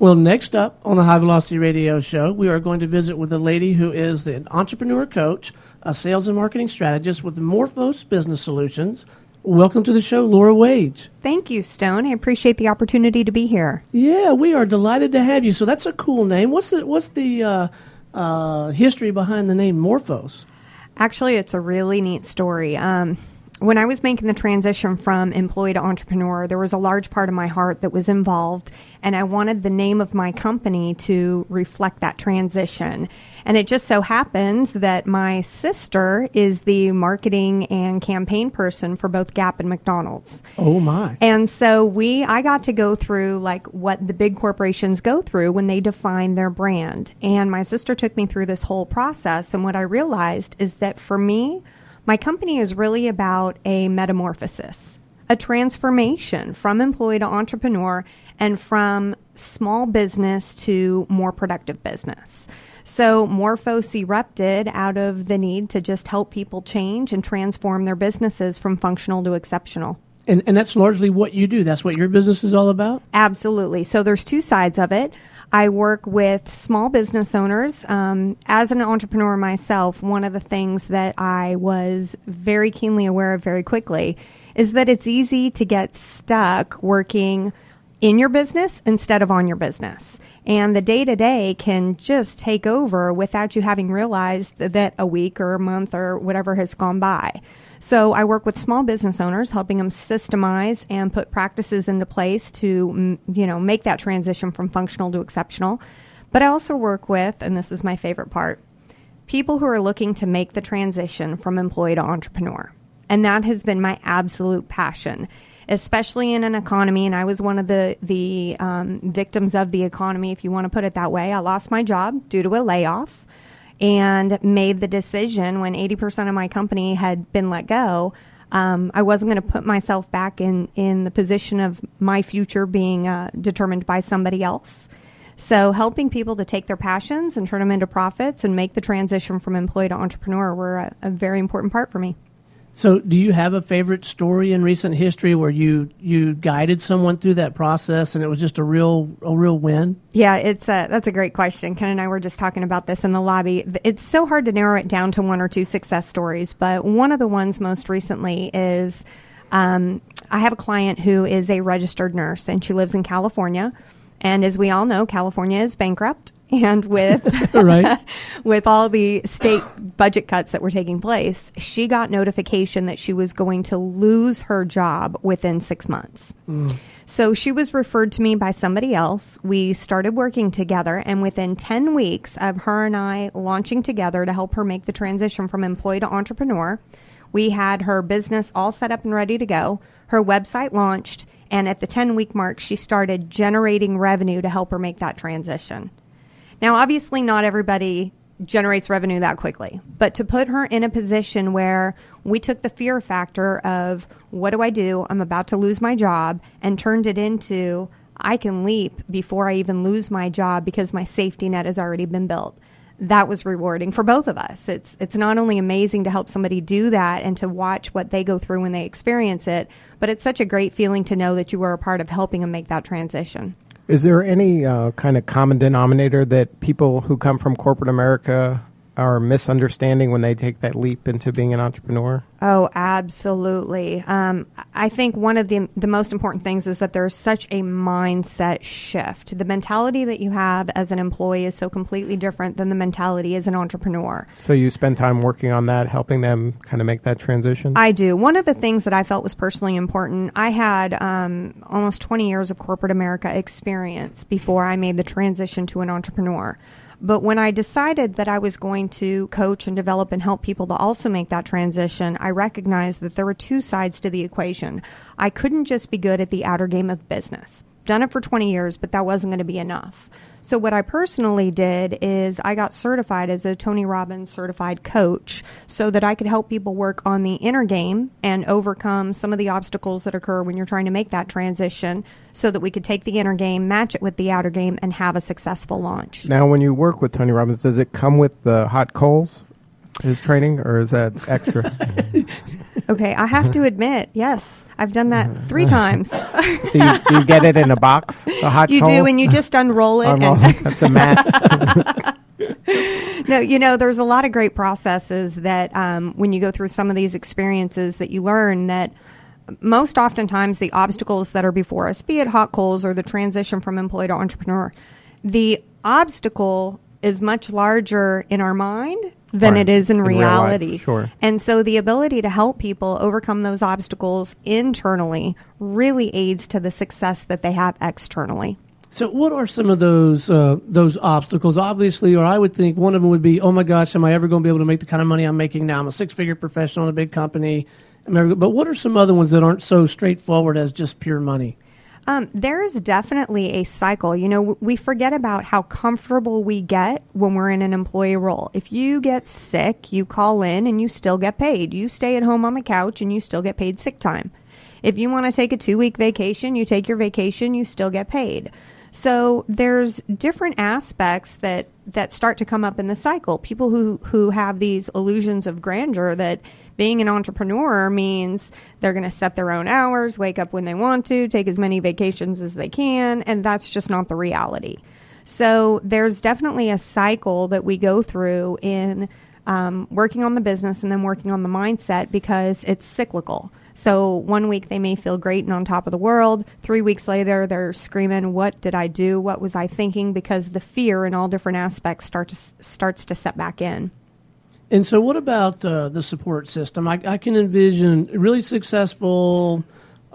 Well, next up on the High Velocity Radio Show, we are going to visit with a lady who is an entrepreneur coach, a sales and marketing strategist with Morphos Business Solutions. Welcome to the show, Laura Wage. Thank you, Stone. I appreciate the opportunity to be here. Yeah, we are delighted to have you. So that's a cool name. What's the history behind the name Morphos? Actually, it's a really neat story. When I was making the transition from employee to entrepreneur, there was a large part of my heart that was involved, and I wanted the name of my company to reflect that transition. And it just so happens that my sister is the marketing and campaign person for both Gap and McDonald's. Oh, my. And so I got to go through like what the big corporations go through when they define their brand. And my sister took me through this whole process. And what I realized is that for me, my company is really about a metamorphosis, a transformation from employee to entrepreneur and from small business to more productive business. So Morphos erupted out of the need to just help people change and transform their businesses from functional to exceptional. And that's largely what you do. That's what your business is all about? Absolutely. So there's two sides of it. I work with small business owners. As an entrepreneur myself, one of the things that I was very keenly aware of very quickly is that it's easy to get stuck working in your business instead of on your business. And the day-to-day can just take over without you having realized that a week or a month or whatever has gone by. So I work with small business owners, helping them systemize and put practices into place to, make that transition from functional to exceptional. But I also work with, and this is my favorite part, people who are looking to make the transition from employee to entrepreneur. And that has been my absolute passion, especially in an economy. And I was one of the victims of the economy, if you want to put it that way. I lost my job due to a layoff, and made the decision when 80% of my company had been let go. I wasn't going to put myself back in the position of my future being determined by somebody else. So helping people to take their passions and turn them into profits and make the transition from employee to entrepreneur were a very important part for me. So do you have a favorite story in recent history where you guided someone through that process and it was just a real win? Yeah, that's a great question. Ken and I were just talking about this in the lobby. It's so hard to narrow it down to one or two success stories, but one of the ones most recently is I have a client who is a registered nurse, and she lives in California. And as we all know, California is bankrupt. And with right. with all the state budget cuts that were taking place, she got notification that she was going to lose her job within 6 months. So she was referred to me by somebody else. We started working together, and within 10 weeks of her and I launching together to help her make the transition from employee to entrepreneur, we had her business all set up and ready to go. Her website launched, and at the 10-week mark, she started generating revenue to help her make that transition. Now, obviously, not everybody generates revenue that quickly, but to put her in a position where we took the fear factor of, what do I do? I'm about to lose my job, and turned it into, I can leap before I even lose my job because my safety net has already been built. That was rewarding for both of us. It's not only amazing to help somebody do that and to watch what they go through when they experience it, but it's such a great feeling to know that you were a part of helping them make that transition. Is there any kind of common denominator that people who come from corporate America are misunderstanding when they take that leap into being an entrepreneur? Oh, absolutely. I think one of the most important things is that there's such a mindset shift. The mentality that you have as an employee is so completely different than the mentality as an entrepreneur. So you spend time working on that, helping them kind of make that transition? I do. One of the things that I felt was personally important, I had almost 20 years of corporate America experience before I made the transition to an entrepreneur. But when I decided that I was going to coach and develop and help people to also make that transition, I recognized that there were two sides to the equation. I couldn't just be good at the outer game of business. Done it for 20 years, but that wasn't going to be enough. So what I personally did is I got certified as a Tony Robbins certified coach so that I could help people work on the inner game and overcome some of the obstacles that occur when you're trying to make that transition so that we could take the inner game, match it with the outer game, and have a successful launch. Now, when you work with Tony Robbins, does it come with the hot coals? his training, or is that extra? Okay, I have to admit, yes, I've done that 3 times. Do you get it in a box? A hot You coal? do, and you just unroll it. That's a mat. No, there's a lot of great processes that when you go through some of these experiences that you learn that most oftentimes the obstacles that are before us, be it hot coals or the transition from employee to entrepreneur, the obstacle is much larger in our mind than Right. it is in In real reality. life, sure. And so the ability to help people overcome those obstacles internally really aids to the success that they have externally. So, what are some of those obstacles? Obviously, or I would think one of them would be, oh my gosh, am I ever going to be able to make the kind of money I'm making now? I'm a 6-figure professional in a big company. But what are some other ones that aren't so straightforward as just pure money? There is definitely a cycle. You know, we forget about how comfortable we get when we're in an employee role. If you get sick, you call in and you still get paid. You stay at home on the couch and you still get paid sick time. If you want to take a 2-week vacation, you take your vacation, you still get paid. So there's different aspects that start to come up in the cycle. People who have these illusions of grandeur that being an entrepreneur means they're going to set their own hours, wake up when they want to, take as many vacations as they can, and that's just not the reality. So there's definitely a cycle that we go through in working on the business and then working on the mindset because it's cyclical. So 1 week they may feel great and on top of the world. 3 weeks later, they're screaming, what did I do? What was I thinking? Because the fear in all different aspects starts to set back in. And so what about the support system? I can envision a really successful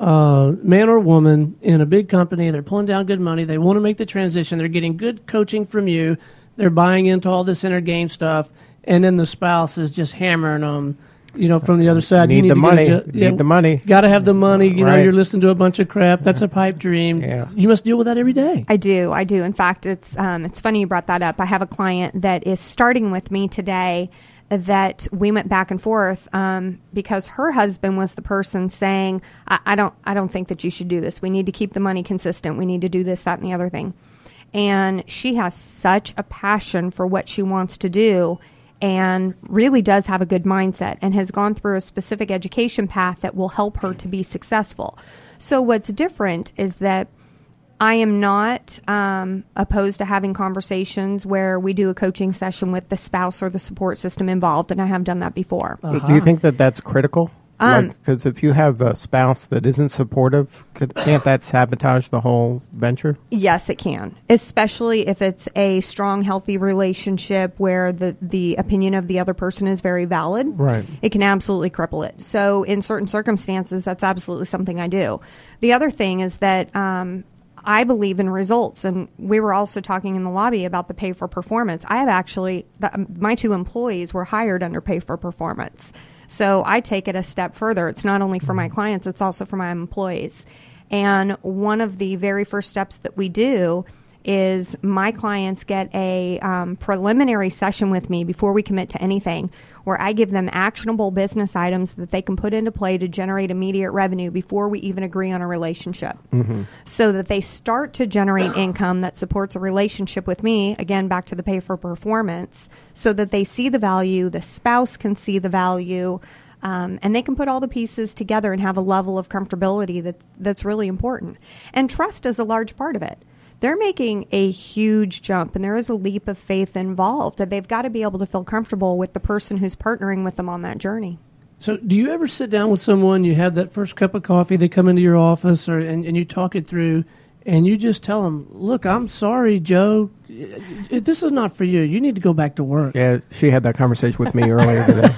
man or woman in a big company. They're pulling down good money. They want to make the transition. They're getting good coaching from you. They're buying into all this inner game stuff. And then the spouse is just hammering them, from the other side. Need the money. Need the money. Got to have the money. You know, Right. you're listening to a bunch of crap. That's a pipe dream. Yeah. You must deal with that every day. I do. In fact, it's funny you brought that up. I have a client that is starting with me today that we went back and forth because her husband was the person saying, I don't think that you should do this. We need to keep the money consistent. We need to do this, that, and the other thing. And she has such a passion for what she wants to do and really does have a good mindset and has gone through a specific education path that will help her to be successful. So what's different is that I am not opposed to having conversations where we do a coaching session with the spouse or the support system involved, and I have done that before. Do you think that that's critical? Because if you have a spouse that isn't supportive, can't that sabotage the whole venture? Yes, it can, especially if it's a strong, healthy relationship where the opinion of the other person is very valid. Right. It can absolutely cripple it. So in certain circumstances, that's absolutely something I do. The other thing is that I believe in results, and we were also talking in the lobby about the pay for performance. I have actually, my 2 employees were hired under pay for performance. So I take it a step further. It's not only for my clients, it's also for my employees. And one of the very first steps that we do is my clients get a preliminary session with me before we commit to anything, where I give them actionable business items that they can put into play to generate immediate revenue before we even agree on a relationship. Mm-hmm. So that they start to generate income that supports a relationship with me, again, back to the pay for performance, so that they see the value, the spouse can see the value, and they can put all the pieces together and have a level of comfortability that's really important. And trust is a large part of it. They're making a huge jump, and there is a leap of faith involved. And they've got to be able to feel comfortable with the person who's partnering with them on that journey. So do you ever sit down with someone, you have that first cup of coffee, they come into your office, and you talk it through, and you just tell them, look, I'm sorry, Joe, this is not for you. You need to go back to work. Yeah, she had that conversation with me earlier today.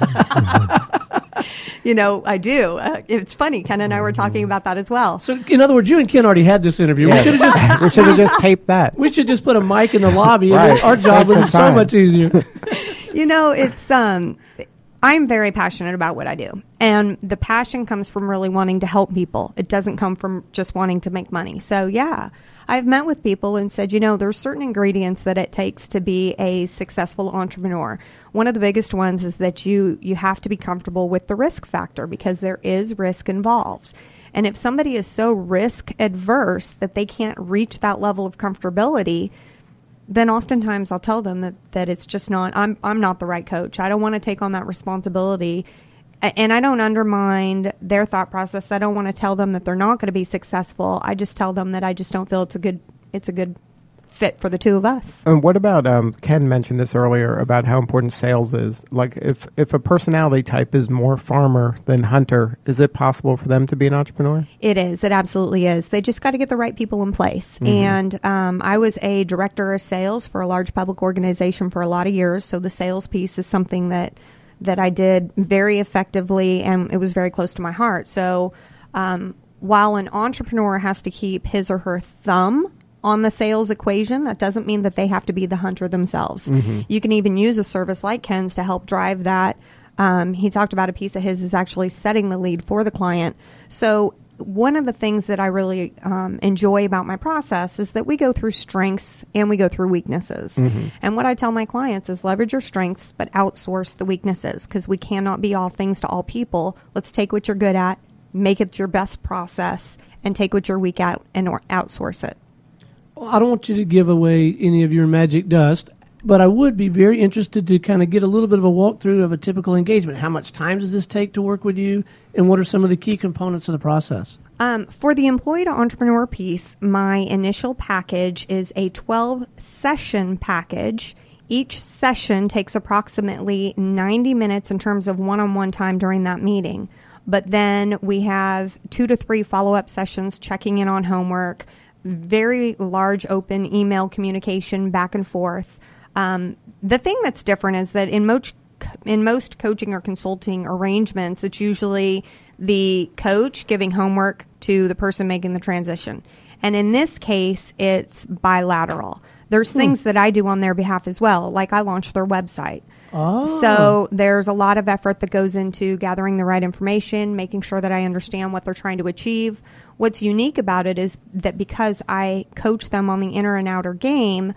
I do. It's funny. Ken and I were talking about that as well. So, in other words, you and Ken already had this interview. Yeah. We should have just taped that. We should just put a mic in the lobby, Right. and our job would be so time. much easier. It's I'm very passionate about what I do. And the passion comes from really wanting to help people. It doesn't come from just wanting to make money. So, yeah, I've met with people and said, there's certain ingredients that it takes to be a successful entrepreneur. One of the biggest ones is that you have to be comfortable with the risk factor because there is risk involved. And if somebody is so risk adverse that they can't reach that level of comfortability, then oftentimes I'll tell them that it's just not, I'm not the right coach. I don't want to take on that responsibility. And I don't undermine their thought process. I don't want to tell them that they're not going to be successful. I just tell them that I just don't feel it's a good fit for the two of us. And what about, Ken mentioned this earlier about how important sales is. Like if a personality type is more farmer than hunter, is it possible for them to be an entrepreneur? It is. It absolutely is. They just got to get the right people in place. And I was a director of sales for a large public organization for a lot of years. So the sales piece is something that I did very effectively, and it was very close to my heart. So while an entrepreneur has to keep his or her thumb on the sales equation, that doesn't mean that they have to be the hunter themselves. You can even use a service like Ken's to help drive that. He talked about a piece of his is actually setting the lead for the client. So one of the things that I really enjoy about my process is that we go through strengths and we go through weaknesses. And what I tell my clients is leverage your strengths, but outsource the weaknesses, because we cannot be all things to all people. Let's take what you're good at, make it your best process, and take what you're weak at and outsource it. I don't want you to give away any of your magic dust, but I would be very interested to kind of get a little bit of a walkthrough of a typical engagement. How much time does this take to work with you, and what are some of the key components of the process? For the employee to entrepreneur piece, my initial package is a 12-session package. Each session takes approximately 90 minutes in terms of one-on-one time during that meeting. But then we have 2 to 3 follow-up sessions checking in on homework, very large open email communication back and forth. The thing that's different is that in most coaching or consulting arrangements, it's usually the coach giving homework to the person making the transition. And in this case, it's bilateral. There's things that I do on their behalf as well, like I launched their website. So there's a lot of effort that goes into gathering the right information, making sure that I understand what they're trying to achieve. What's unique about it is that because I coach them on the inner and outer game,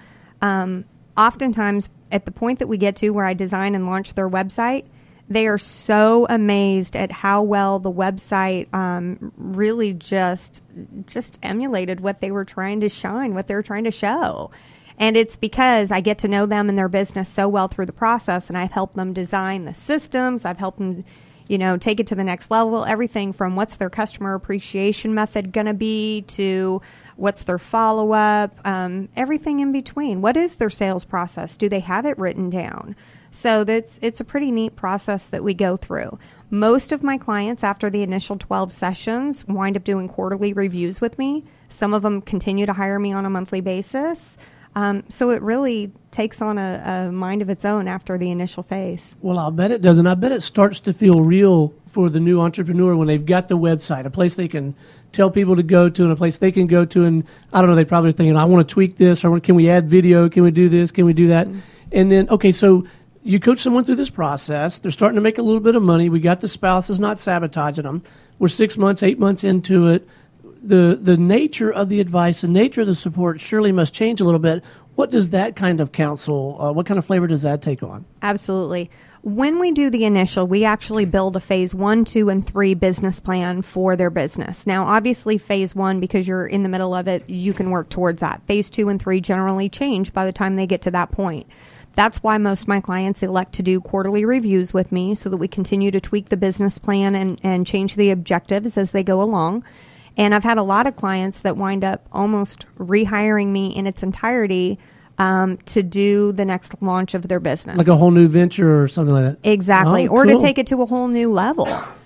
oftentimes at the point that we get to where I design and launch their website, they are so amazed at how well the website really just emulated what they were trying to shine, what they were trying to show. And it's because I get to know them and their business so well through the process, and I've helped them design the systems. I've helped them, take it to the next level. Everything from what's their customer appreciation method going to be to what's their follow-up, everything in between. What is their sales process? Do they have it written down? So it's a pretty neat process that we go through. Most of my clients, after the initial 12 sessions, wind up doing quarterly reviews with me. Some of them continue to hire me on a monthly basis. So it really takes on a mind of its own after the initial phase. Well, I'll bet it does. And I bet it starts to feel real for the new entrepreneur when they've got the website, a place they can tell people to go to and a place they can go to. And I don't know, they probably are thinking, I want to tweak this, or can we add video? Can we do this? Can we do that? And then, okay, so you coach someone through this process. They're starting to make a little bit of money. We got the spouses not sabotaging them. We're 6 months, 8 months into it. The nature of the advice, the nature of the support surely must change a little bit. What does that kind of counsel, what kind of flavor does that take on? Absolutely. When we do the initial, we actually build a phase 1, 2, and 3 business plan for their business. Now, obviously, phase 1, because you're in the middle of it, you can work towards that. Phase 2 and 3 generally change by the time they get to that point. That's why most of my clients elect to do quarterly reviews with me so that we continue to tweak the business plan and change the objectives as they go along. And I've had a lot of clients that wind up almost rehiring me in its entirety to do the next launch of their business. Like a whole new venture or something like that? Exactly. Oh, or cool. to take it to a whole new level.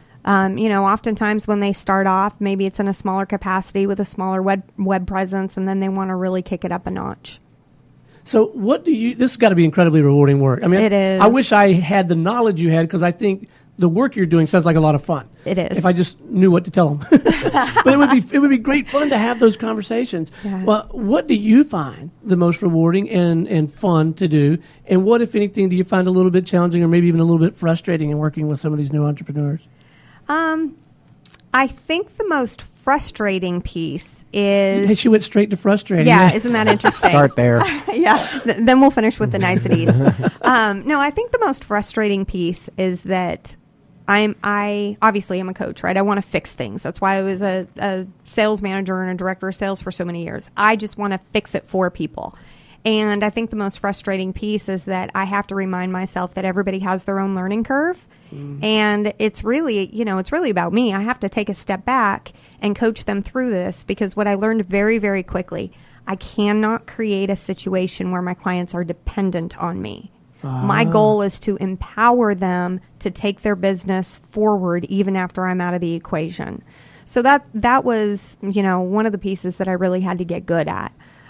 Oftentimes when they start off, maybe it's in a smaller capacity with a smaller web presence, and then they want to really kick it up a notch. So this has got to be incredibly rewarding work. I mean, it is. I wish I had the knowledge you had, because I think the work you're doing sounds like a lot of fun. It is. If I just knew what to tell them. But it would be great fun to have those conversations. Yeah. Well, what do you find the most rewarding and fun to do? And what, if anything, do you find a little bit challenging or maybe even a little bit frustrating in working with some of these new entrepreneurs? I think the most frustrating piece is... Hey, she went straight to frustrating. Yeah, isn't that interesting? Start there. Yeah, then we'll finish with the niceties. No, I think the most frustrating piece is that I obviously am a coach, right? I want to fix things. That's why I was a sales manager and a director of sales for so many years. I just want to fix it for people. And I think the most frustrating piece is that I have to remind myself that everybody has their own learning curve. And it's really, it's really about me. I have to take a step back and coach them through this, because what I learned very, very quickly, I cannot create a situation where my clients are dependent on me. My goal is to empower them to take their business forward even after I'm out of the equation. So that was, one of the pieces that I really had to get good at.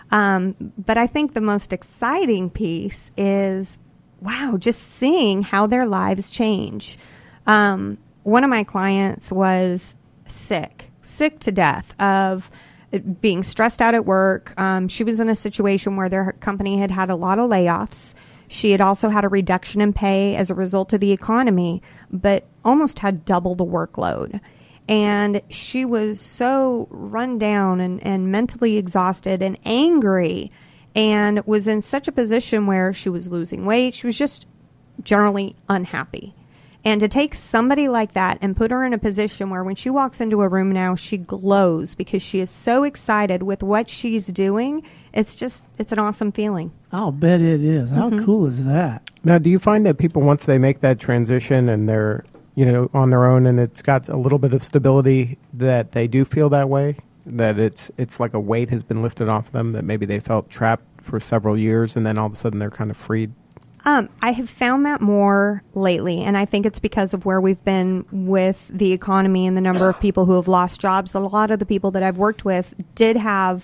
But I think the most exciting piece is, wow, just seeing how their lives change. One of my clients was sick to death of being stressed out at work. She was in a situation where their company had a lot of layoffs. She had also had a reduction in pay as a result of the economy, but almost had double the workload. And she was so run down and mentally exhausted and angry, and was in such a position where she was losing weight. She was just generally unhappy. And to take somebody like that and put her in a position where when she walks into a room now, she glows because she is so excited with what she's doing. It's an awesome feeling. I'll bet it is. How cool is that? Now, do you find that people, once they make that transition and they're, on their own and it's got a little bit of stability, that they do feel that way? That it's like a weight has been lifted off them, that maybe they felt trapped for several years and then all of a sudden they're kind of freed? I have found that more lately, and I think it's because of where we've been with the economy and the number of people who have lost jobs. A lot of the people that I've worked with did have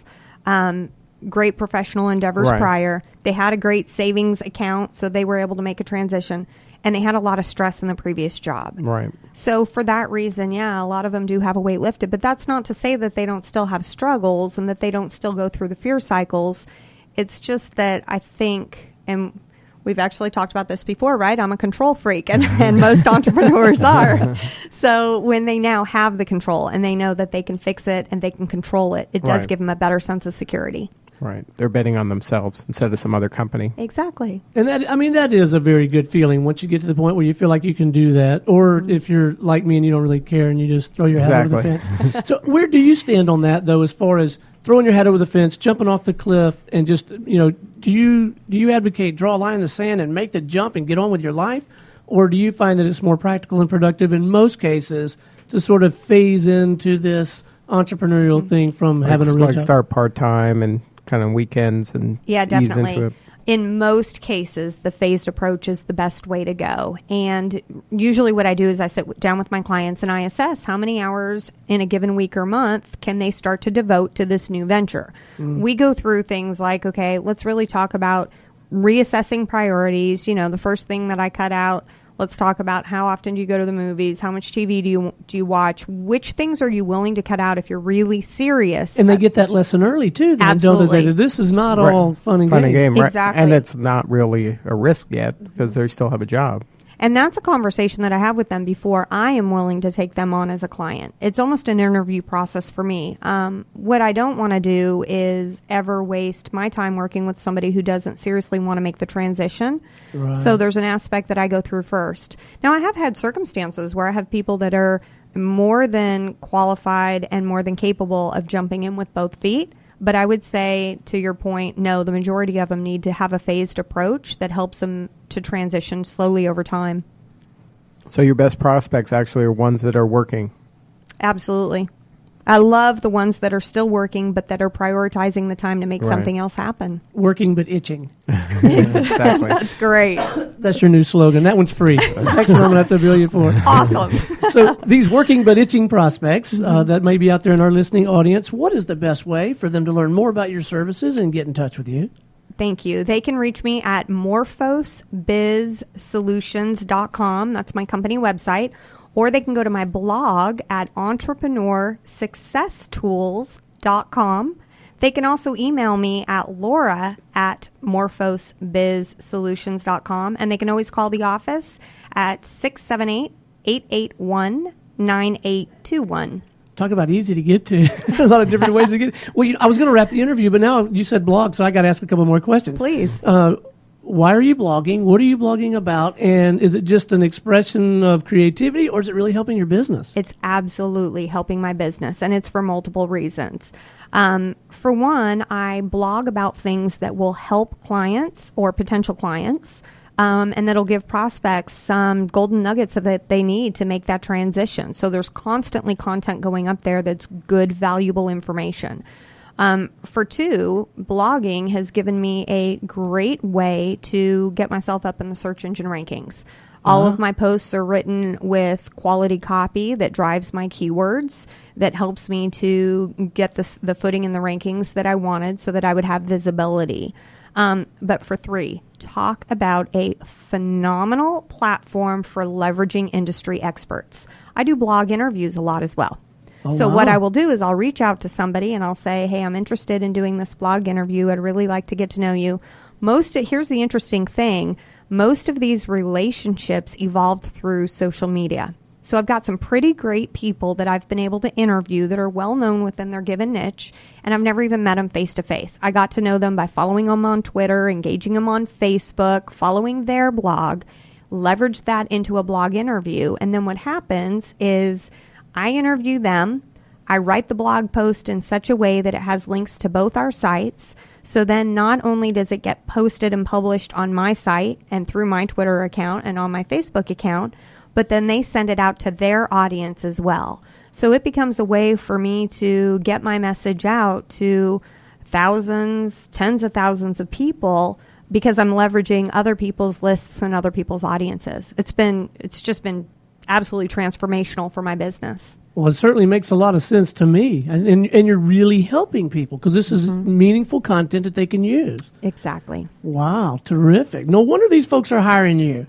great professional endeavors prior. They had a great savings account, so they were able to make a transition, and they had a lot of stress in the previous job. Right. So for that reason, a lot of them do have a weight lifted, but that's not to say that they don't still have struggles and that they don't still go through the fear cycles. It's just that I think, and we've actually talked about this before, right? I'm a control freak, and most entrepreneurs are. So when they now have the control and they know that they can fix it and they can control it, it does give them a better sense of security. Right. They're betting on themselves instead of some other company. Exactly. And that is a very good feeling once you get to the point where you feel like you can do that. Or if you're like me and you don't really care and you just throw your hat over the fence. So where do you stand on that, though, as far as throwing your head over the fence, jumping off the cliff, and just, do you advocate draw a line in the sand and make the jump and get on with your life? Or do you find that it's more practical and productive in most cases to sort of phase into this entrepreneurial thing from having a real job? Start part-time and kind of weekends and definitely. ease into it. In most cases, the phased approach is the best way to go. And usually what I do is I sit down with my clients and I assess how many hours in a given week or month can they start to devote to this new venture. We go through things like, okay, let's really talk about reassessing priorities. The first thing that I cut out, let's talk about how often do you go to the movies, how much TV do you watch, which things are you willing to cut out if you're really serious. And they get that lesson early, too. Then, absolutely. Don't they? This is not all fun and game. Right. Exactly. And it's not really a risk yet because they still have a job. And that's a conversation that I have with them before I am willing to take them on as a client. It's almost an interview process for me. What I don't want to do is ever waste my time working with somebody who doesn't seriously want to make the transition. Right. So there's an aspect that I go through first. Now, I have had circumstances where I have people that are more than qualified and more than capable of jumping in with both feet. But I would say, to your point, no, the majority of them need to have a phased approach that helps them to transition slowly over time. So your best prospects actually are ones that are working. Absolutely. I love the ones that are still working, but that are prioritizing the time to make something else happen. Working but itching. Exactly. That's great. That's your new slogan. That one's free. Next one I'm going to have to bill you for. Awesome. So these working but itching prospects that may be out there in our listening audience, what is the best way for them to learn more about your services and get in touch with you? Thank you. They can reach me at morphosbizsolutions.com. That's my company website. Or they can go to my blog at entrepreneursuccesstools.com. They can also email me at laura@morphosbizsolutions.com. And they can always call the office at 678-881-9821. Talk about easy to get to. A lot of different ways to get. Well, I was going to wrap the interview, but now you said blog, so I got to ask a couple more questions. Please. Why are you blogging? What are you blogging about? And is it just an expression of creativity, or is it really helping your business? It's absolutely helping my business, and it's for multiple reasons. For one, I blog about things that will help clients or potential clients, and that'll give prospects some golden nuggets that they need to make that transition. So there's constantly content going up there that's good, valuable information. For two, blogging has given me a great way to get myself up in the search engine rankings. All of my posts are written with quality copy that drives my keywords, that helps me to get the footing in the rankings that I wanted so that I would have visibility. But for three, talk about a phenomenal platform for leveraging industry experts. I do blog interviews a lot as well. So what I will do is I'll reach out to somebody and I'll say, hey, I'm interested in doing this blog interview. I'd really like to get to know you. Here's the interesting thing. Most of these relationships evolved through social media. So I've got some pretty great people that I've been able to interview that are well known within their given niche, and I've never even met them face to face. I got to know them by following them on Twitter, engaging them on Facebook, following their blog, leverage that into a blog interview. And then what happens is I interview them. I write the blog post in such a way that it has links to both our sites. So then not only does it get posted and published on my site and through my Twitter account and on my Facebook account, but then they send it out to their audience as well. So it becomes a way for me to get my message out to thousands, tens of thousands of people because I'm leveraging other people's lists and other people's audiences. It's just been absolutely transformational for my business. Well, it certainly makes a lot of sense to me. And you're really helping people because this is meaningful content that they can use. Exactly. Wow, terrific. No wonder these folks are hiring you.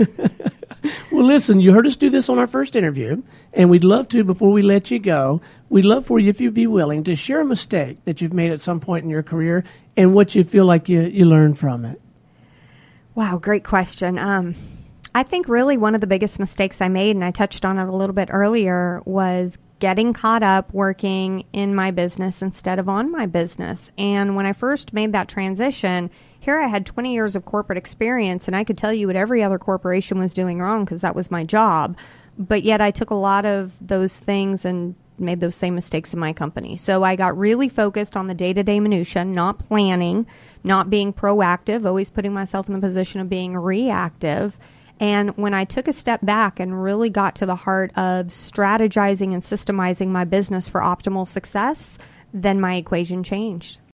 Well, listen, you heard us do this on our first interview, and we'd love to, before we let you go, we'd love for you, if you'd be willing, to share a mistake that you've made at some point in your career and what you feel like you learned from it. Wow, great question. I think really one of the biggest mistakes I made, and I touched on it a little bit earlier, was getting caught up working in my business instead of on my business. And when I first made that transition, here I had 20 years of corporate experience, and I could tell you what every other corporation was doing wrong because that was my job. But yet I took a lot of those things and made those same mistakes in my company. So I got really focused on the day-to-day minutia, not planning, not being proactive, always putting myself in the position of being reactive. And when I took a step back and really got to the heart of strategizing and systemizing my business for optimal success, then my equation changed.